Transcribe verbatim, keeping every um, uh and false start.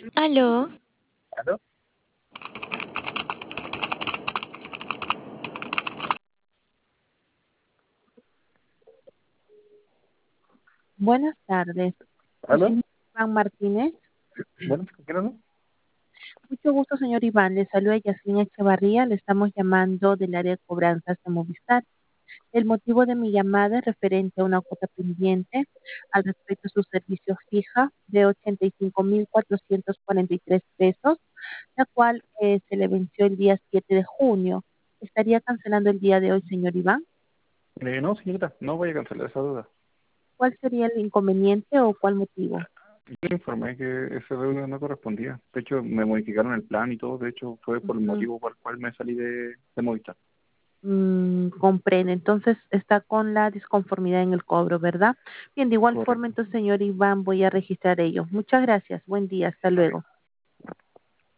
Aló. ¿Aló? Buenas tardes. El ¿Aló? señor Iván Martínez. Bueno, ¿con quién hablo? Mucho gusto, señor Iván. Le saluda Yasmin Echevarría. Le estamos llamando del área de cobranzas de Movistar. El motivo de mi llamada es referente a una cuota pendiente al respecto a su servicio fija de ochenta y cinco mil cuatrocientos cuarenta y tres pesos, la cual eh, se le venció el día siete de junio. ¿Estaría cancelando el día de hoy, señor Iván? Eh, no, señorita, no voy a cancelar esa deuda. ¿Cuál sería el inconveniente o cuál motivo? Yo le informé que esa deuda no correspondía. De hecho, me modificaron el plan y todo. De hecho, fue por el Ujú. motivo por el cual me salí de, de Movistar. Mm, comprende. Entonces está con la disconformidad en el cobro, ¿verdad? Bien, de igual forma, Correcto. entonces, señor Iván, voy a registrar ello. Muchas gracias. Buen día. Hasta Ok. luego.